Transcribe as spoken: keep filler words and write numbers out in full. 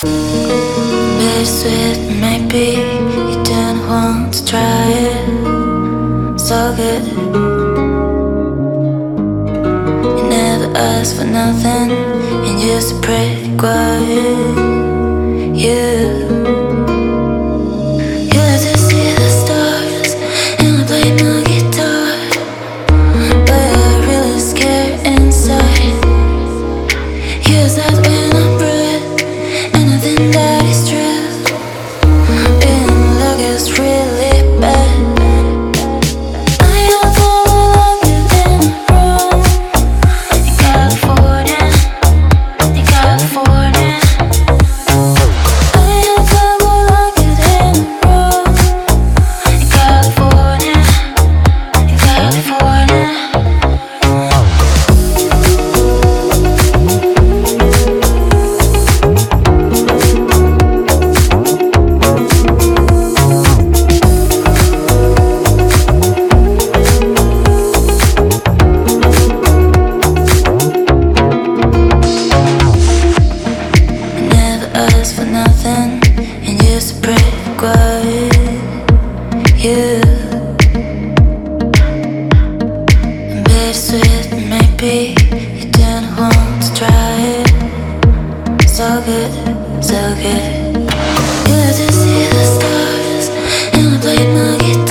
Bittersweet, maybe you didn't want to try it. So good. You never asked for nothing, and you're so pretty quiet. You, you let to see the stars, and I play my guitar, but I'm really scared inside. You said when I'm red, and I think that is true. Being look is really bad. I am falling in Rome, in California, in California. I am falling in Rome, in California, in California. Ask for nothing, and you're so pretty quiet. You, and bittersweet, maybe you didn't want to try it. So good, so good. You let to see the stars, and I played my guitar.